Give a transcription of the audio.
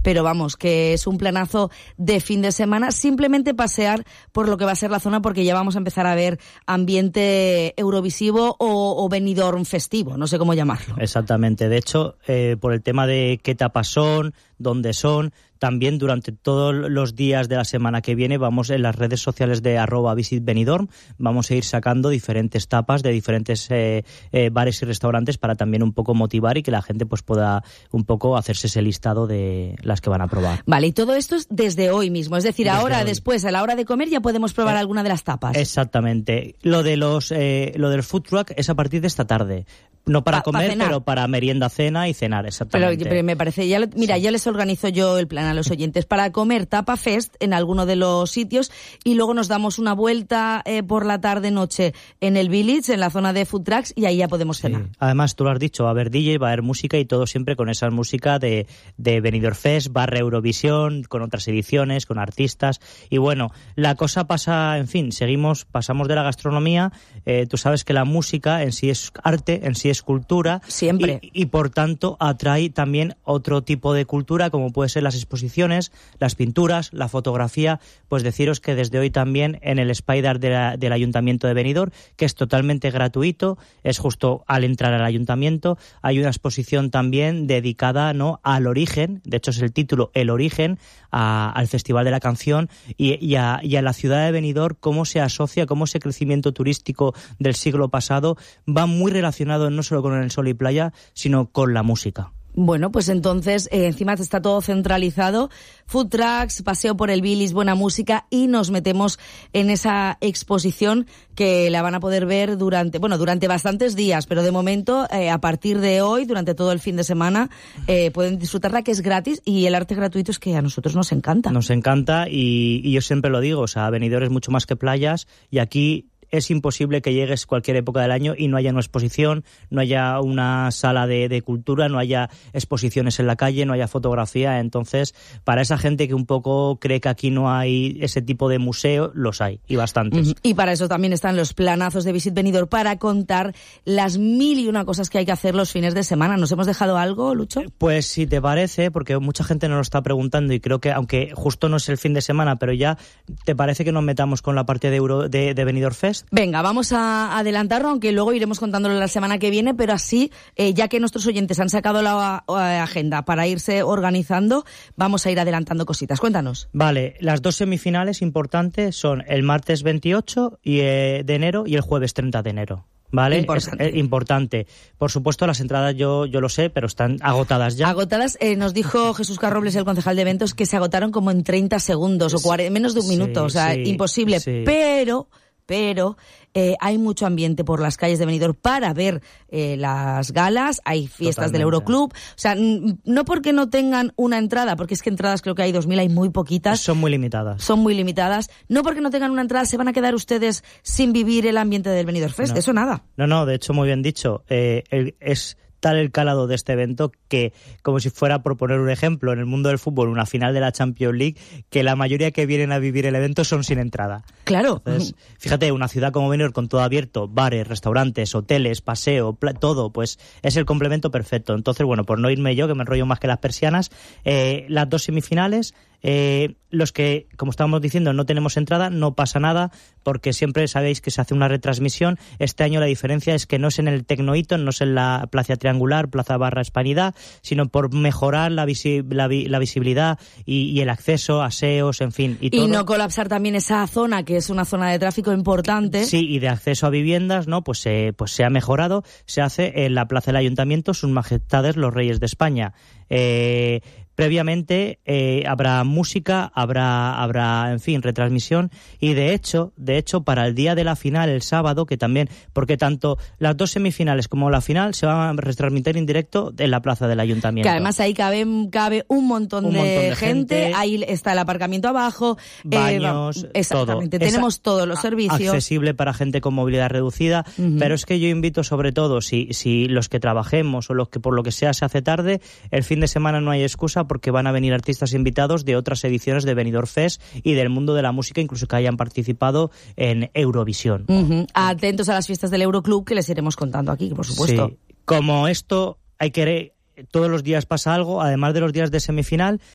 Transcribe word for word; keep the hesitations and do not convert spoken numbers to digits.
pero vamos, que es un planazo de fin de semana, simplemente pasear por lo que va a ser la zona, porque ya vamos a empezar a ver ambiente eurovisivo o, o Benidorm festivo, no sé cómo llamarlo. Exactamente, de hecho, eh, por el tema de qué tapas son, dónde son, también durante todos los días de la semana que viene vamos en las redes sociales de arroba Visit Benidorm, vamos a ir sacando diferentes tapas de diferentes eh, eh, bares y restaurantes para también un poco motivar y que la gente pues pueda un poco hacerse ese listado de las que van a probar. Vale, y todo esto es desde hoy mismo, es decir, desde ahora hoy. Después, a la hora de comer ya podemos probar eh, alguna de las tapas. Exactamente. Lo de los eh, lo del food truck es a partir de esta tarde. No para pa, comer, pa pero para merienda, cena y cenar, exactamente. Pero, pero me parece, ya lo, mira, sí. ya les organizo yo el plan a los oyentes para comer Tapa Fest en alguno de los sitios y luego nos damos una vuelta eh, por la tarde-noche en el Village, en la zona de food trucks, y ahí ya podemos sí. cenar. Además, tú lo has dicho, va a haber D J, va a haber música y todo siempre con esa música de, de Benidorm Fest, barra Eurovisión, con otras ediciones, con artistas. Y bueno, la cosa pasa, en fin, seguimos, pasamos de la gastronomía. Eh, tú sabes que la música en sí es arte, en sí es cultura. Siempre. Y, y por tanto atrae también otro tipo de cultura, como puede ser las exposiciones, las pinturas, la fotografía. Pues deciros que desde hoy también en el Spider de la, del Ayuntamiento de Benidorm, que es totalmente gratuito, es justo al entrar al ayuntamiento, hay una exposición también dedicada, ¿no?, al origen, de hecho es el título, El Origen, a, al Festival de la Canción y, y, a, y a la ciudad de Benidorm, cómo se asocia, cómo ese crecimiento turístico del siglo pasado va muy relacionado no solo con el sol y playa, sino con la música. Bueno, pues entonces eh, encima está todo centralizado, food trucks, paseo por el Village, buena música, y nos metemos en esa exposición que la van a poder ver durante, bueno, durante bastantes días, pero de momento, eh, a partir de hoy, durante todo el fin de semana, eh, pueden disfrutarla, que es gratis, y el arte gratuito es que a nosotros nos encanta. Nos encanta y, y yo siempre lo digo, o sea, Benidorm es mucho más que playas y aquí es imposible que llegues cualquier época del año y no haya una exposición, no haya una sala de, de cultura, no haya exposiciones en la calle, no haya fotografía. Entonces, para esa gente que un poco cree que aquí no hay ese tipo de museo, los hay, y bastantes. Uh-huh. Y para eso también están los planazos de Visit Benidorm, para contar las mil y una cosas que hay que hacer los fines de semana. ¿Nos hemos dejado algo, Lucho? Pues si te parece, porque mucha gente nos lo está preguntando y creo que, aunque justo no es el fin de semana, pero ya, ¿te parece que nos metamos con la parte de, Euro, de, de Benidorm Fest? Venga, vamos a adelantarlo, aunque luego iremos contándolo la semana que viene, pero así, eh, ya que nuestros oyentes han sacado la uh, agenda para irse organizando, vamos a ir adelantando cositas. Cuéntanos. Vale, las dos semifinales importantes son el martes veintiocho y, eh, de enero y el jueves treinta de enero. ¿Vale? Importante. Es, es importante. Por supuesto, las entradas yo yo lo sé, pero están agotadas ya. Agotadas, eh, nos dijo Jesús Carrobles, el concejal de eventos, que se agotaron como en treinta segundos o cuarenta, menos de un minuto, sí, o sea, sí, imposible. Sí. Pero... pero eh, hay mucho ambiente por las calles de Benidorm para ver eh, las galas, hay fiestas Totalmente. Del Euroclub, o sea, n- no porque no tengan una entrada, porque es que entradas creo que hay dos mil, hay muy poquitas. Son muy limitadas. Son muy limitadas. No porque no tengan una entrada se van a quedar ustedes sin vivir el ambiente del Benidorm Fest, no. Eso nada. No, no, de hecho muy bien dicho, eh, el, es... tal el calado de este evento que, como si fuera, por poner un ejemplo, en el mundo del fútbol, una final de la Champions League, que la mayoría que vienen a vivir el evento son sin entrada. Claro. Entonces, fíjate, una ciudad como Benidorm con todo abierto, bares, restaurantes, hoteles, paseo, pla- todo, pues es el complemento perfecto. Entonces, bueno, por no irme yo, que me enrollo más que las persianas, eh, las dos semifinales, eh, los que, como estábamos diciendo, no tenemos entrada, no pasa nada, porque siempre sabéis que se hace una retransmisión. Este año la diferencia es que no es en el Tecnohiton, no es en la Plaza Triangular, Plaza Barra Hispanidad, sino por mejorar la, visi- la, vi- la visibilidad y, y el acceso, aseos, en fin. Y, todo. Y no colapsar también esa zona, que es una zona de tráfico importante. Sí, y de acceso a viviendas, ¿no? Pues, eh, pues se ha mejorado, se hace en la Plaza del Ayuntamiento, Sus Majestades los Reyes de España. Eh... Previamente eh, habrá música, habrá, habrá, en fin, retransmisión y de hecho, de hecho, para el día de la final, el sábado, que también, porque tanto las dos semifinales como la final se van a retransmitir en directo en la plaza del Ayuntamiento. Que además ahí cabe, cabe un montón, un de, montón de gente, gente, ahí está el aparcamiento abajo, baños, eh, exactamente, todo. Tenemos es todos los servicios. Accesible para gente con movilidad reducida, uh-huh. Pero es que yo invito sobre todo, si, si los que trabajemos o los que por lo que sea se hace tarde, el fin de semana no hay excusa porque van a venir artistas invitados de otras ediciones de Benidorm Fest y del mundo de la música, incluso que hayan participado en Eurovisión. Uh-huh. Atentos a las fiestas del Euroclub, que les iremos contando aquí, por supuesto. Sí. Como esto hay que... Todos los días pasa algo, además de los días de semifinal,